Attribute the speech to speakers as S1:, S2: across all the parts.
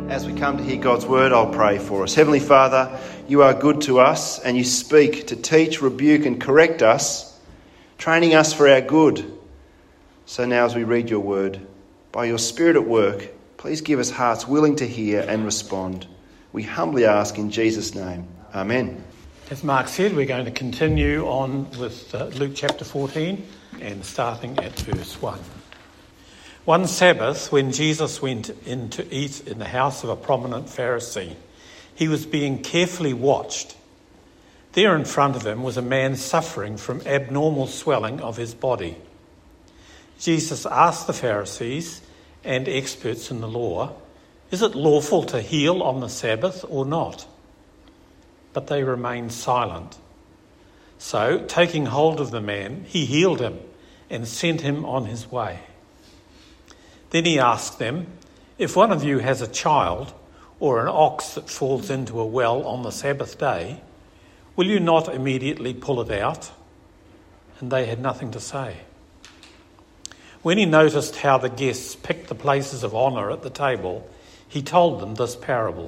S1: As we come to hear God's word, I'll pray for us. Heavenly Father, you are good to us and you speak to teach, rebuke and correct us, training us for our good. So now as we read your word, by your Spirit at work, please give us hearts willing to hear and respond. We humbly ask in Jesus' name. Amen.
S2: As Mark said, we're going to continue on with Luke chapter 14 and starting at verse 1. One Sabbath, when Jesus went in to eat in the house of a prominent Pharisee, he was being carefully watched. There in front of him was a man suffering from abnormal swelling of his body. Jesus asked the Pharisees and experts in the law, "Is it lawful to heal on the Sabbath or not?" But they remained silent. So, taking hold of the man, he healed him and sent him on his way. Then he asked them, "If one of you has a child or an ox that falls into a well on the Sabbath day, will you not immediately pull it out?" And they had nothing to say. When he noticed how the guests picked the places of honour at the table, he told them this parable.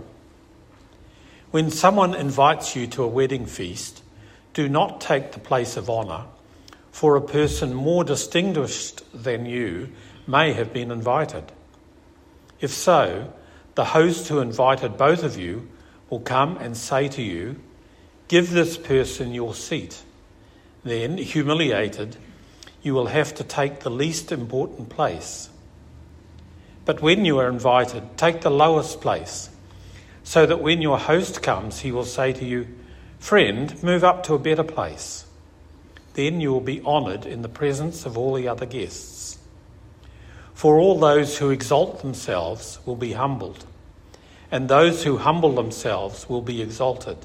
S2: When someone invites you to a wedding feast, do not take the place of honour, for a person more distinguished than you may have been invited. If so, the host who invited both of you will come and say to you, "Give this person your seat." Then, humiliated, you will have to take the least important place. But when you are invited, take the lowest place, so that when your host comes, he will say to you, "Friend, move up to a better place." Then you will be honoured in the presence of all the other guests. For all those who exalt themselves will be humbled, and those who humble themselves will be exalted.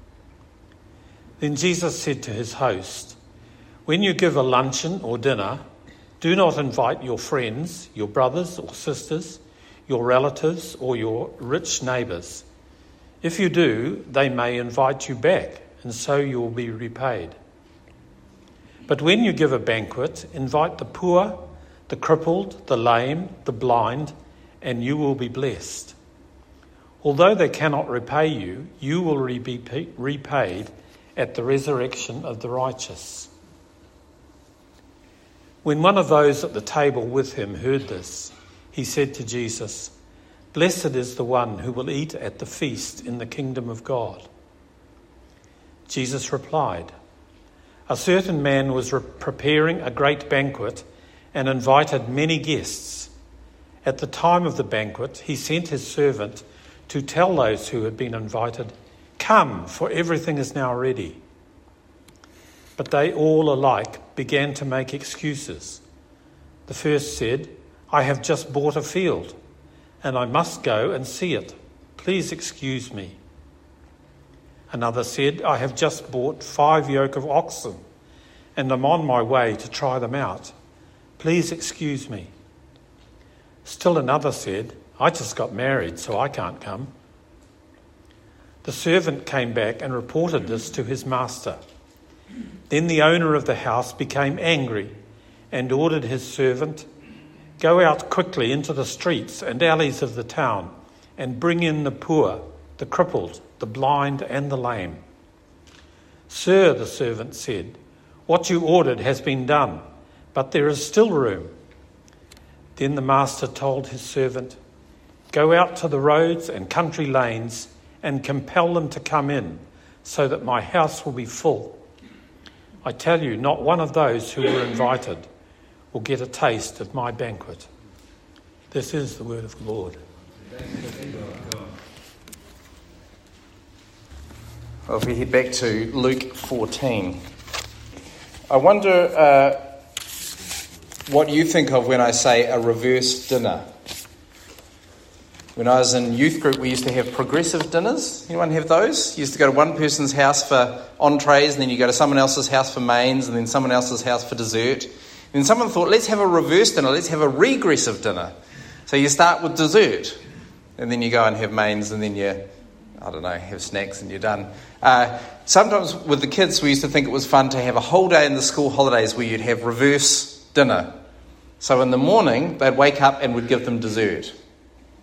S2: Then Jesus said to his host, "When you give a luncheon or dinner, do not invite your friends, your brothers or sisters, your relatives or your rich neighbours. If you do, they may invite you back, and so you will be repaid. But when you give a banquet, invite the poor, the crippled, the lame, the blind, and you will be blessed. Although they cannot repay you, you will be repaid at the resurrection of the righteous." When one of those at the table with him heard this, he said to Jesus, "Blessed is the one who will eat at the feast in the kingdom of God." Jesus replied, "A certain man was preparing a great banquet and invited many guests. At the time of the banquet, he sent his servant to tell those who had been invited, 'Come, for everything is now ready.' But they all alike began to make excuses. The first said, 'I have just bought a field, and I must go and see it. Please excuse me.' Another said, 'I have just bought 5 yoke of oxen, and I'm on my way to try them out. Please excuse me.' Still another said, 'I just got married, so I can't come.' The servant came back and reported this to his master. Then the owner of the house became angry and ordered his servant, 'Go out quickly into the streets and alleys of the town and bring in the poor, the crippled, the blind and the lame.' 'Sir,' the servant said, 'what you ordered has been done, but there is still room.' Then the master told his servant, 'Go out to the roads and country lanes and compel them to come in, so that my house will be full. I tell you, not one of those who were invited will get a taste of my banquet.'" This is the word of the Lord.
S3: Well, if we head back to Luke 14, I wonder what you think of when I say a reverse dinner. When I was in youth group, we used to have progressive dinners. Anyone have those? You used to go to one person's house for entrees, and then you go to someone else's house for mains, and then someone else's house for dessert. And then someone thought, let's have a reverse dinner, let's have a regressive dinner. So you start with dessert, and then you go and have mains, and then you, have snacks, and you're done. Sometimes with the kids, we used to think it was fun to have a whole day in the school holidays where you'd have reverse dinner. So in the morning, they'd wake up and we'd give them dessert.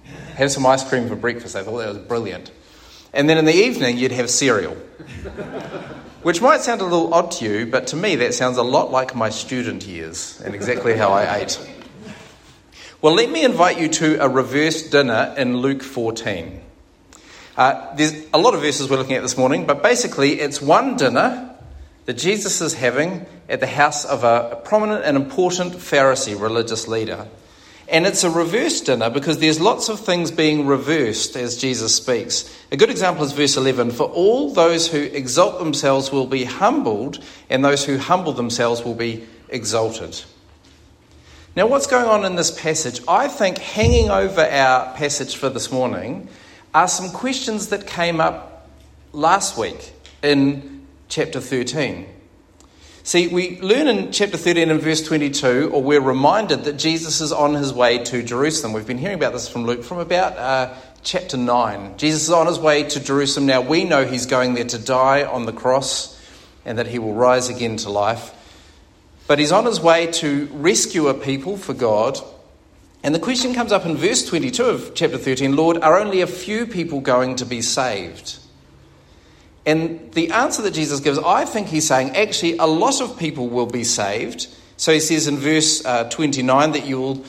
S3: Have some ice cream for breakfast. They thought that was brilliant. And then in the evening, you'd have cereal. Which might sound a little odd to you, but to me that sounds a lot like my student years and exactly how I ate. Well, let me invite you to a reverse dinner in Luke 14. There's a lot of verses we're looking at this morning, but basically it's one dinner that Jesus is having at the house of a prominent and important Pharisee religious leader. And it's a reverse dinner because there's lots of things being reversed as Jesus speaks. A good example is verse 11. For all those who exalt themselves will be humbled, and those who humble themselves will be exalted. Now, what's going on in this passage? I think hanging over our passage for this morning are some questions that came up last week in chapter 13. See, we learn in chapter 13 and verse 22, or we're reminded that Jesus is on his way to Jerusalem. We've been hearing about this from Luke from about chapter 9. Jesus is on his way to Jerusalem. Now, we know he's going there to die on the cross and that he will rise again to life. But he's on his way to rescue a people for God. And the question comes up in verse 22 of chapter 13, Lord, are only a few people going to be saved? And the answer that Jesus gives, I think he's saying, actually, a lot of people will be saved. So he says in verse 29 that you will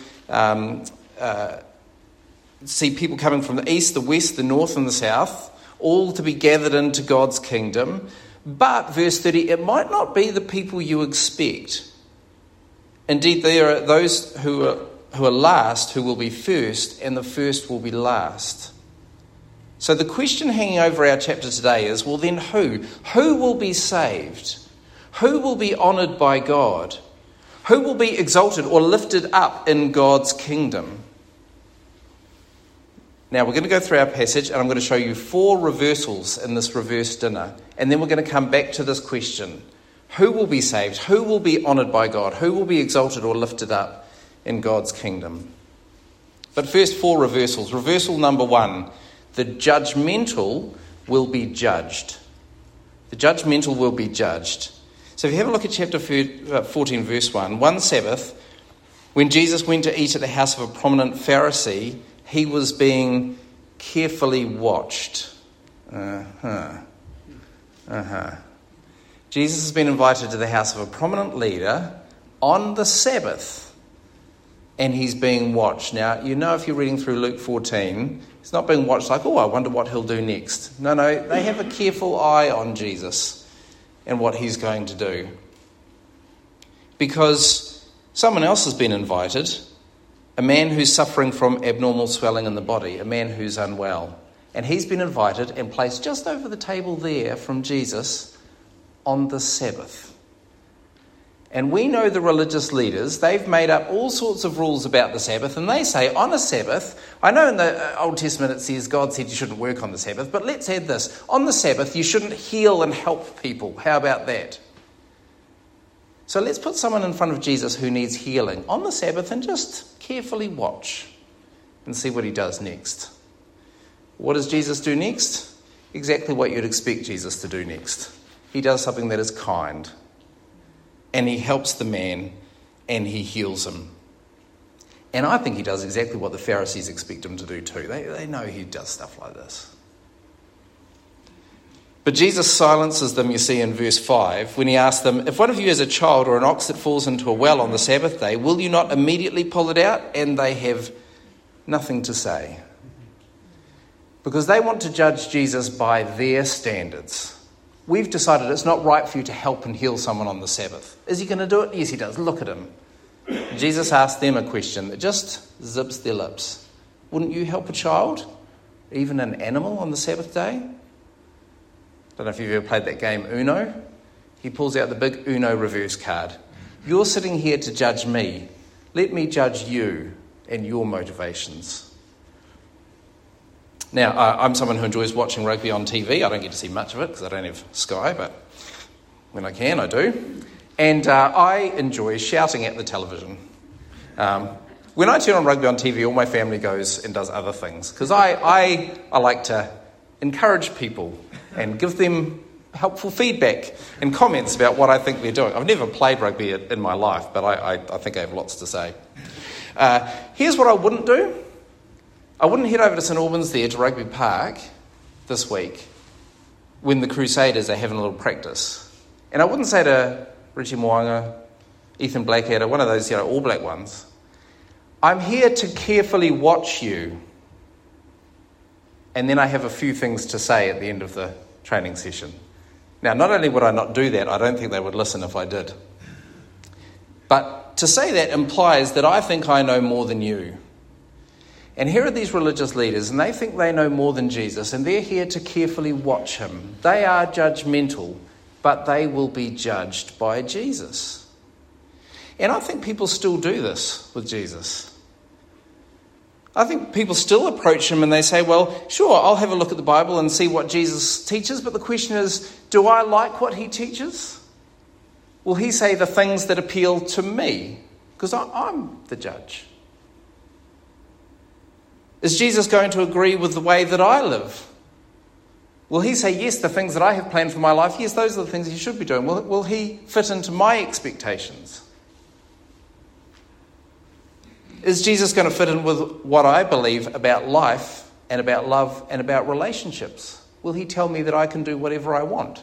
S3: see people coming from the east, the west, the north and the south, all to be gathered into God's kingdom. But, verse 30, it might not be the people you expect. Indeed, there are those who are last who will be first, and the first will be last. So the question hanging over our chapter today is, well then who? Who will be saved? Who will be honoured by God? Who will be exalted or lifted up in God's kingdom? Now we're going to go through our passage and I'm going to show you 4 reversals in this reverse dinner. And then we're going to come back to this question. Who will be saved? Who will be honoured by God? Who will be exalted or lifted up in God's kingdom? But first, 4 reversals. Reversal number 1. The judgmental will be judged. The judgmental will be judged. So if you have a look at chapter 14, verse 1, one Sabbath, when Jesus went to eat at the house of a prominent Pharisee, he was being carefully watched. Jesus has been invited to the house of a prominent leader on the Sabbath, and he's being watched. Now, you know if you're reading through Luke 14, he's not being watched like, oh, I wonder what he'll do next. No, they have a careful eye on Jesus and what he's going to do. Because someone else has been invited, a man who's suffering from abnormal swelling in the body, a man who's unwell. And he's been invited and placed just over the table there from Jesus on the Sabbath. And we know the religious leaders, they've made up all sorts of rules about the Sabbath, and they say on a Sabbath, I know in the Old Testament it says God said you shouldn't work on the Sabbath, but let's add this, on the Sabbath you shouldn't heal and help people. How about that? So let's put someone in front of Jesus who needs healing on the Sabbath and just carefully watch and see what he does next. What does Jesus do next? Exactly what you'd expect Jesus to do next. He does something that is kind. And he helps the man, and he heals him. And I think he does exactly what the Pharisees expect him to do too. They know he does stuff like this. But Jesus silences them, you see, in verse 5, when he asks them, if one of you has a child or an ox that falls into a well on the Sabbath day, will you not immediately pull it out? And they have nothing to say. Because they want to judge Jesus by their standards. We've decided it's not right for you to help and heal someone on the Sabbath. Is he going to do it? Yes, he does. Look at him. Jesus asked them a question that just zips their lips. Wouldn't you help a child, even an animal, on the Sabbath day? Don't know if you've ever played that game Uno. He pulls out the big Uno reverse card. You're sitting here to judge me. Let me judge you and your motivations. Now, I'm someone who enjoys watching rugby on TV. I don't get to see much of it because I don't have Sky, but when I can, I do. And I enjoy shouting at the television. When I turn on rugby on TV, all my family goes and does other things because I like to encourage people and give them helpful feedback and comments about what I think they're doing. I've never played rugby in my life, but I think I have lots to say. Here's what I wouldn't do. I wouldn't head over to St Albans there to Rugby Park this week when the Crusaders are having a little practice. And I wouldn't say to Richie Moanga, Ethan Blackadder, one of those All Black ones, I'm here to carefully watch you. And then I have a few things to say at the end of the training session. Now, not only would I not do that, I don't think they would listen if I did. But to say that implies that I think I know more than you. And here are these religious leaders, and they think they know more than Jesus, and they're here to carefully watch him. They are judgmental, but they will be judged by Jesus. And I think people still do this with Jesus. I think people still approach him and they say, well, sure, I'll have a look at the Bible and see what Jesus teaches, but the question is, do I like what he teaches? Will he say the things that appeal to me? Because I'm the judge. Is Jesus going to agree with the way that I live? Will he say, yes, the things that I have planned for my life, yes, those are the things he should be doing. Will he fit into my expectations? Is Jesus going to fit in with what I believe about life and about love and about relationships? Will he tell me that I can do whatever I want?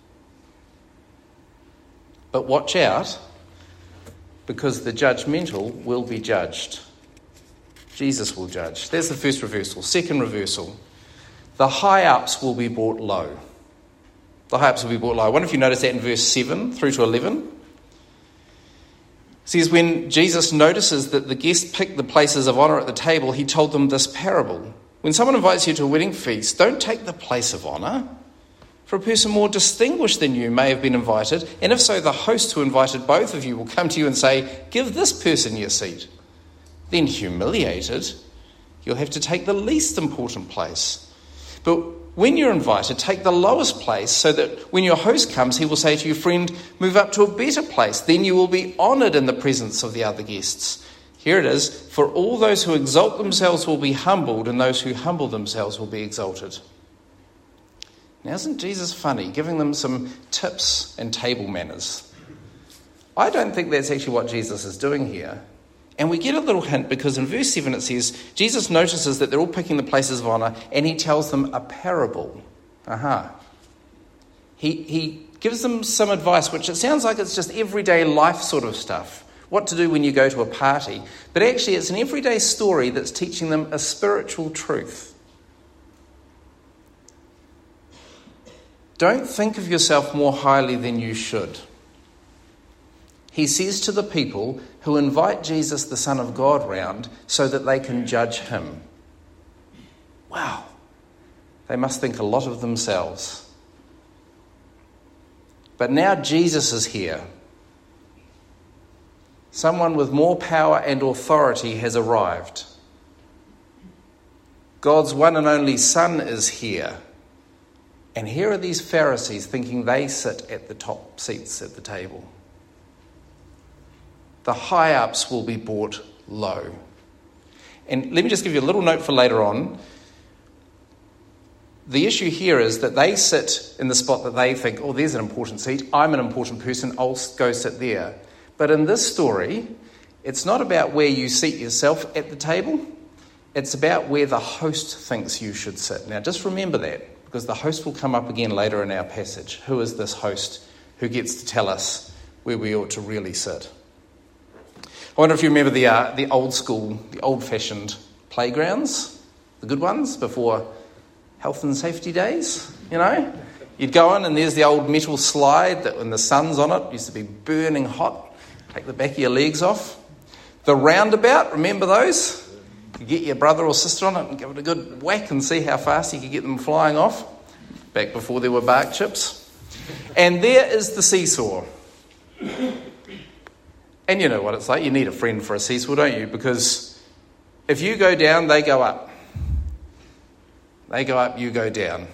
S3: But watch out, because the judgmental will be judged. Jesus will judge. There's the first reversal. Second reversal. The high-ups will be brought low. The high-ups will be brought low. I wonder if you notice that in verse 7 through to 11. It says, when Jesus notices that the guests pick the places of honour at the table, he told them this parable. When someone invites you to a wedding feast, don't take the place of honour, for a person more distinguished than you may have been invited, and if so, the host who invited both of you will come to you and say, give this person your seat. Then humiliated, you'll have to take the least important place. But when you're invited, take the lowest place so that when your host comes, he will say to you, friend, move up to a better place. Then you will be honoured in the presence of the other guests. Here it is, for all those who exalt themselves will be humbled, and those who humble themselves will be exalted. Now, isn't Jesus funny, giving them some tips and table manners? I don't think that's actually what Jesus is doing here. And we get a little hint because in verse 7 it says, Jesus notices that they're all picking the places of honour and he tells them a parable. He gives them some advice, which it sounds like it's just everyday life sort of stuff. What to do when you go to a party. But actually it's an everyday story that's teaching them a spiritual truth. Don't think of yourself more highly than you should. He says to the people who invite Jesus, the Son of God, round so that they can judge him. Wow, they must think a lot of themselves. But now Jesus is here. Someone with more power and authority has arrived. God's one and only Son is here. And here are these Pharisees thinking they sit at the top seats at the table. The high-ups will be brought low. And let me just give you a little note for later on. The issue here is that they sit in the spot that they think, oh, there's an important seat. I'm an important person. I'll go sit there. But in this story, it's not about where you seat yourself at the table. It's about where the host thinks you should sit. Now, just remember that, because the host will come up again later in our passage. Who is this host who gets to tell us where we ought to really sit? I wonder if you remember the old school, the old-fashioned playgrounds, the good ones, before health and safety days, you know? You'd go in and there's the old metal slide that when the sun's on it, used to be burning hot. Take the back of your legs off. The roundabout, remember those? You get your brother or sister on it and give it a good whack and see how fast you could get them flying off. Back before there were bark chips. And there is the seesaw. And you know what it's like. You need a friend for a seesaw, don't you? Because if you go down, they go up. They go up, you go down.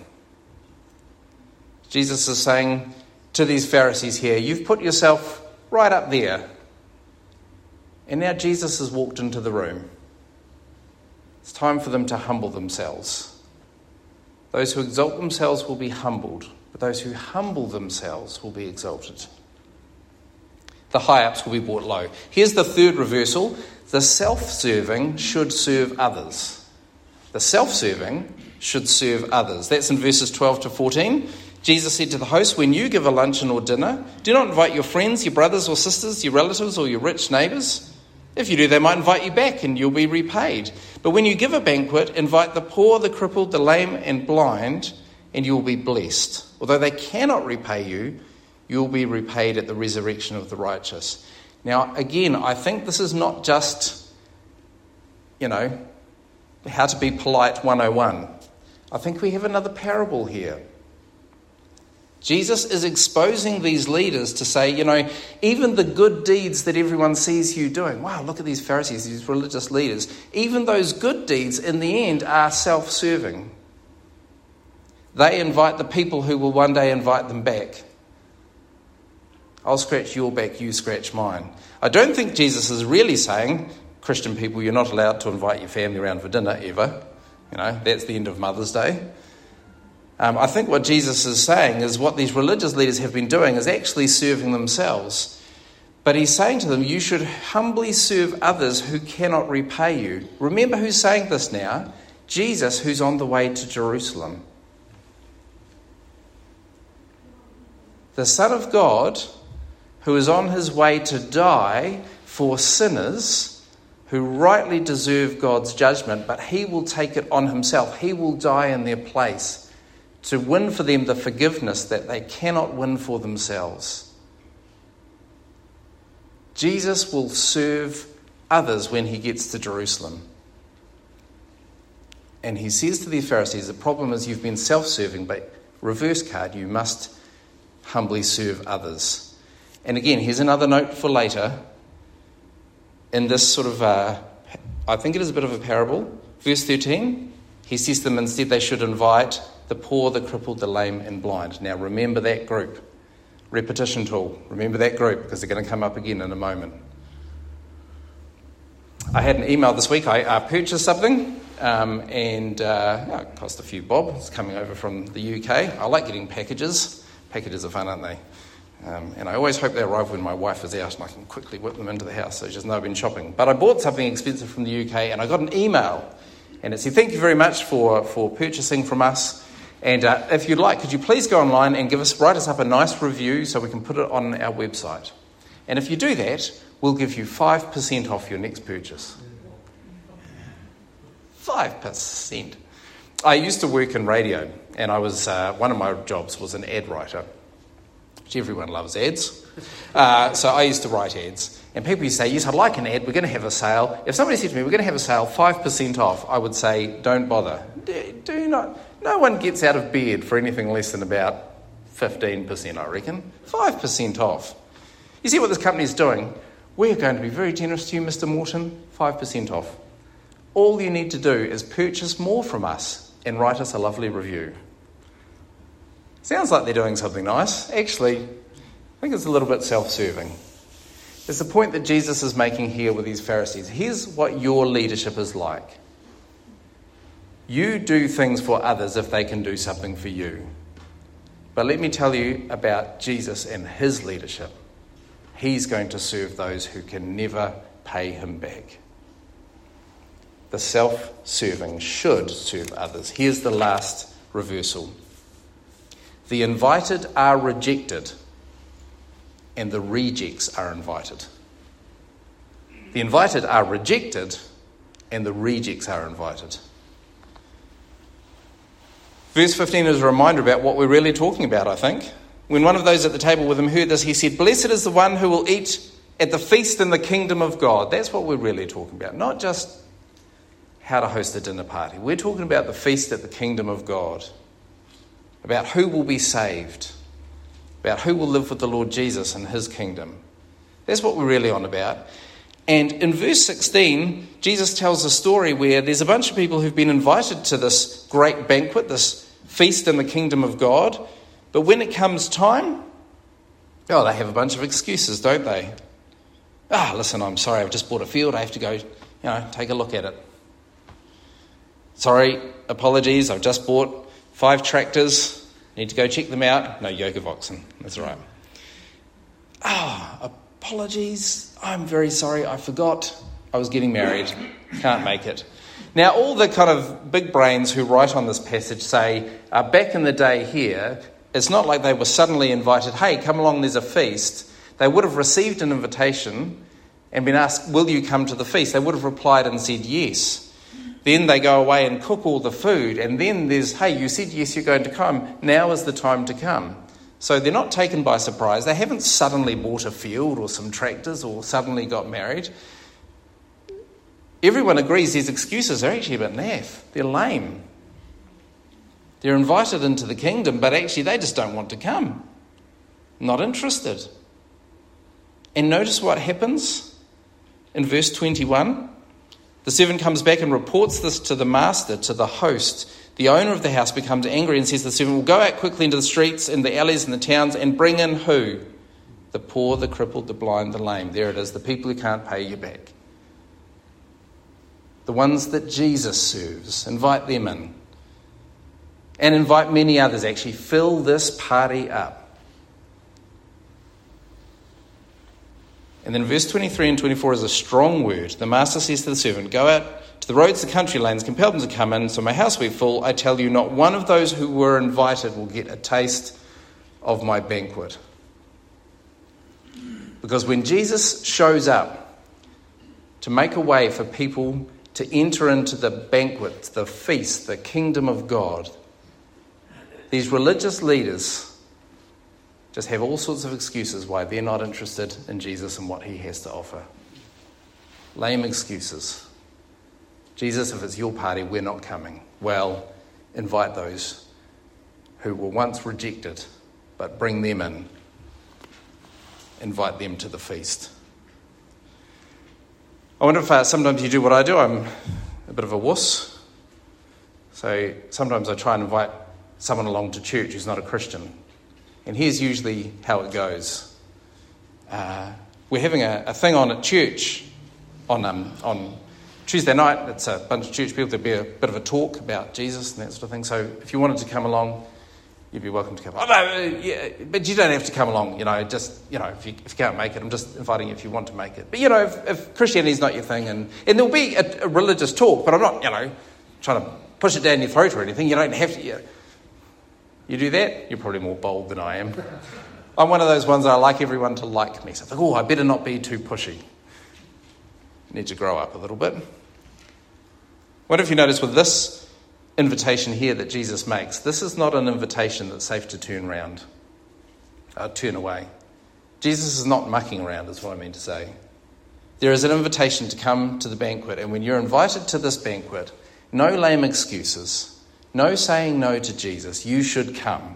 S3: Jesus is saying to these Pharisees here, you've put yourself right up there. And now Jesus has walked into the room. It's time for them to humble themselves. Those who exalt themselves will be humbled, but those who humble themselves will be exalted. The high-ups will be brought low. Here's the third reversal. The self-serving should serve others. The self-serving should serve others. That's in verses 12 to 14. Jesus said to the host, when you give a luncheon or dinner, do not invite your friends, your brothers or sisters, your relatives or your rich neighbours. If you do, they might invite you back and you'll be repaid. But when you give a banquet, invite the poor, the crippled, the lame and blind, and you will be blessed. Although they cannot repay you, you will be repaid at the resurrection of the righteous. Now, again, I think this is not just, how to be polite 101. I think we have another parable here. Jesus is exposing these leaders to say, even the good deeds that everyone sees you doing, wow, look at these Pharisees, these religious leaders, even those good deeds in the end are self-serving. They invite the people who will one day invite them back. I'll scratch your back, you scratch mine. I don't think Jesus is really saying, Christian people, you're not allowed to invite your family around for dinner ever. That's the end of Mother's Day. I think what Jesus is saying is what these religious leaders have been doing is actually serving themselves. But he's saying to them, you should humbly serve others who cannot repay you. Remember who's saying this now? Jesus, who's on the way to Jerusalem. The Son of God, who is on his way to die for sinners who rightly deserve God's judgment, but he will take it on himself. He will die in their place to win for them the forgiveness that they cannot win for themselves. Jesus will serve others when he gets to Jerusalem. And he says to these Pharisees, the problem is you've been self-serving, but reverse card, you must humbly serve others. And again, here's another note for later. In this sort of, I think it is a bit of a parable. Verse 13, he says to them instead they should invite the poor, the crippled, the lame and blind. Now remember that group. Repetition tool. Remember that group because they're going to come up again in a moment. I had an email this week. I purchased something and it cost a few bob. It's coming over from the UK. I like getting packages. Packages are fun, aren't they? And I always hope they arrive when my wife is out and I can quickly whip them into the house so she doesn't know I've been shopping. But I bought something expensive from the UK and I got an email and it said, thank you very much for purchasing from us. And if you'd like, could you please go online and write us up a nice review so we can put it on our website. And if you do that, we'll give you 5% off your next purchase. 5%. I used to work in radio and I was one of my jobs was an ad writer. Which everyone loves ads. So I used to write ads. And people used to say, yes, I'd like an ad, we're going to have a sale. If somebody said to me, we're going to have a sale, 5% off, I would say, don't bother. Do not. No one gets out of bed for anything less than about 15%, I reckon. 5% off. You see what this company is doing? We're going to be very generous to you, Mr. Morton, 5% off. All you need to do is purchase more from us and write us a lovely review. Sounds like they're doing something nice. Actually, I think it's a little bit self-serving. It's the point that Jesus is making here with these Pharisees. Here's what your leadership is like. You do things for others if they can do something for you. But let me tell you about Jesus and his leadership. He's going to serve those who can never pay him back. The self-serving should serve others. Here's the last reversal. The invited are rejected, and the rejects are invited. The invited are rejected, and the rejects are invited. Verse 15 is a reminder about what we're really talking about, I think. When one of those at the table with him heard this, he said, blessed is the one who will eat at the feast in the kingdom of God. That's what we're really talking about, not just how to host a dinner party. We're talking about the feast at the kingdom of God. About who will be saved, about who will live with the Lord Jesus in his kingdom. That's what we're really on about. And in verse 16, Jesus tells a story where there's a bunch of people who've been invited to this great banquet, this feast in the kingdom of God. But when it comes time, they have a bunch of excuses, don't they? Listen, I'm sorry, I've just bought a field. I have to go, take a look at it. Sorry, apologies, I've just bought 5 tractors, need to go check them out. No, yoke of oxen, that's right. Apologies, I'm very sorry, I forgot I was getting married, can't make it. Now, all the kind of big brains who write on this passage say, back in the day here, it's not like they were suddenly invited, hey, come along, there's a feast. They would have received an invitation and been asked, will you come to the feast? They would have replied and said yes. Then they go away and cook all the food, and then there's, hey, you said yes, you're going to come. Now is the time to come. So they're not taken by surprise. They haven't suddenly bought a field or some tractors or suddenly got married. Everyone agrees these excuses are actually a bit naff. They're lame. They're invited into the kingdom, but actually they just don't want to come. Not interested. And notice what happens in verse 21. The servant comes back and reports this to the master, to the host. The owner of the house becomes angry and says to the servant, well, go out quickly into the streets and the alleys and the towns and bring in who? The poor, the crippled, the blind, the lame. There it is, the people who can't pay you back. The ones that Jesus serves. Invite them in. And invite many others, actually. Fill this party up. And then verse 23 and 24 is a strong word. The master says to the servant, go out to the roads, the country lanes, compel them to come in, so my house will be full. I tell you, not one of those who were invited will get a taste of my banquet. Because when Jesus shows up to make a way for people to enter into the banquet, the feast, the kingdom of God, these religious leaders just have all sorts of excuses why they're not interested in Jesus and what he has to offer. Lame excuses. Jesus, if it's your party, we're not coming. Well, invite those who were once rejected, but bring them in. Invite them to the feast. I wonder if sometimes you do what I do. I'm a bit of a wuss. So sometimes I try and invite someone along to church who's not a Christian. And here's usually how it goes. We're having a thing on at church on Tuesday night. It's a bunch of church people. There'll be a bit of a talk about Jesus and that sort of thing. So if you wanted to come along, you'd be welcome to come. Oh, no, yeah, but you don't have to come along, if you can't make it. I'm just inviting you if you want to make it. But, if Christianity's not your thing, and there'll be a religious talk, but I'm not, trying to push it down your throat or anything. You don't have to. You do that, you're probably more bold than I am. I'm one of those ones that I like everyone to like me. So I think, I better not be too pushy. Need to grow up a little bit. What if you notice with this invitation here that Jesus makes, this is not an invitation that's safe to turn away. Jesus is not mucking around, is what I mean to say. There is an invitation to come to the banquet, and when you're invited to this banquet, no lame excuses. No saying no to Jesus. You should come.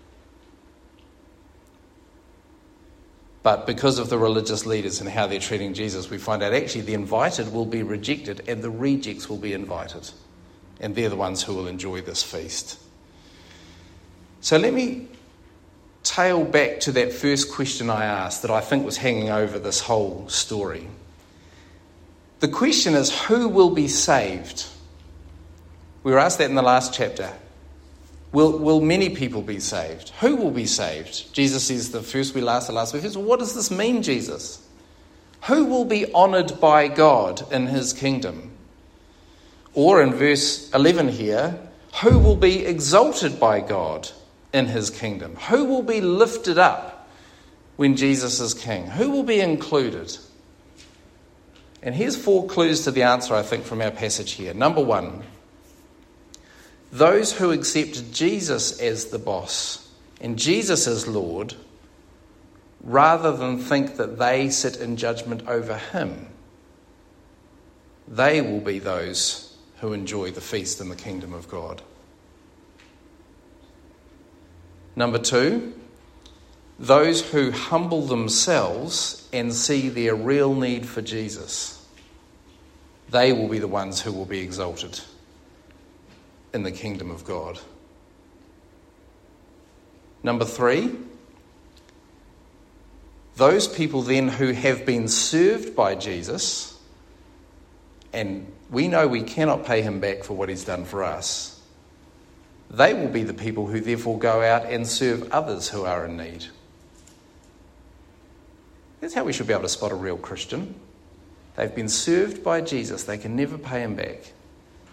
S3: But because of the religious leaders and how they're treating Jesus, we find out actually the invited will be rejected and the rejects will be invited. And they're the ones who will enjoy this feast. So let me tail back to that first question I asked that I think was hanging over this whole story. The question is, who will be saved? We were asked that in the last chapter. Will many people be saved? Who will be saved? Jesus says the first we last, the last we first. Well, what does this mean, Jesus? Who will be honoured by God in his kingdom? Or in verse 11 here, who will be exalted by God in his kingdom? Who will be lifted up when Jesus is king? Who will be included? And here's 4 clues to the answer, I think, from our passage here. Number 1. Those who accept Jesus as the boss and Jesus as Lord, rather than think that they sit in judgment over him, they will be those who enjoy the feast in the kingdom of God. Number 2, those who humble themselves and see their real need for Jesus, they will be the ones who will be exalted in the kingdom of God. Number 3, those people then who have been served by Jesus, and we know we cannot pay him back for what he's done for us, they will be the people who therefore go out and serve others who are in need. That's how we should be able to spot a real Christian. They've been served by Jesus. They can never pay him back.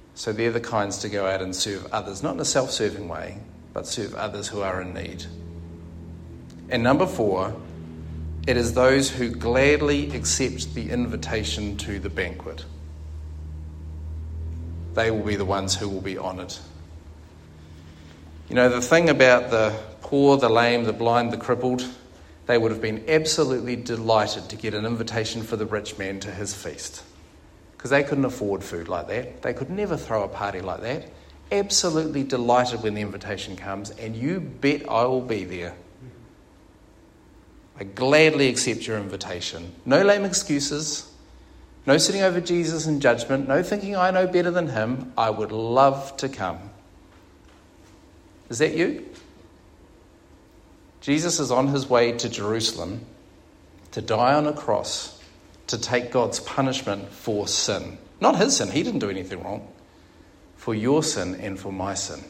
S3: So they're the kinds to go out and serve others, not in a self-serving way, but serve others who are in need. And number 4, it is those who gladly accept the invitation to the banquet. They will be the ones who will be honoured. You know, the thing about the poor, the lame, the blind, the crippled, they would have been absolutely delighted to get an invitation for the rich man to his feast. Because they couldn't afford food like that. They could never throw a party like that. Absolutely delighted when the invitation comes, and you bet I will be there. I gladly accept your invitation. No lame excuses. No sitting over Jesus in judgment. No thinking I know better than him. I would love to come. Is that you? Jesus is on his way to Jerusalem to die on a cross to take God's punishment for sin. Not his sin, he didn't do anything wrong. For your sin and for my sin.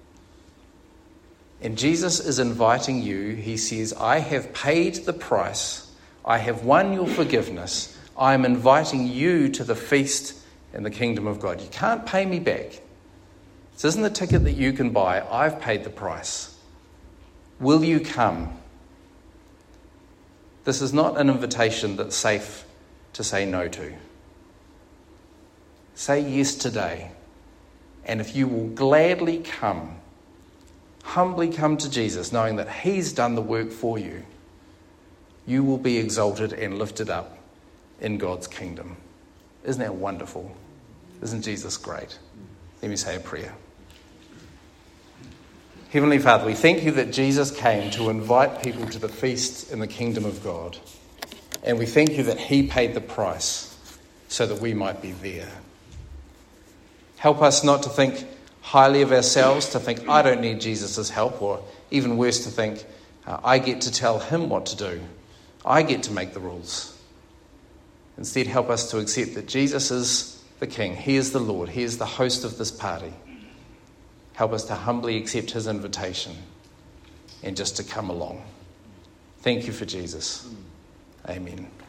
S3: And Jesus is inviting you. He says, I have paid the price. I have won your forgiveness. I am inviting you to the feast in the kingdom of God. You can't pay me back. This isn't a ticket that you can buy. I've paid the price. Will you come? This is not an invitation that's safe to say no to. Say yes today. And if you will gladly come, humbly come to Jesus, knowing that he's done the work for you, you will be exalted and lifted up in God's kingdom. Isn't that wonderful? Isn't Jesus great? Let me say a prayer. Heavenly Father, we thank you that Jesus came to invite people to the feast in the kingdom of God. And we thank you that he paid the price so that we might be there. Help us not to think highly of ourselves, to think I don't need Jesus' help, or even worse, to think I get to tell him what to do. I get to make the rules. Instead, help us to accept that Jesus is the King. He is the Lord. He is the host of this party. Help us to humbly accept his invitation and just to come along. Thank you for Jesus. Amen.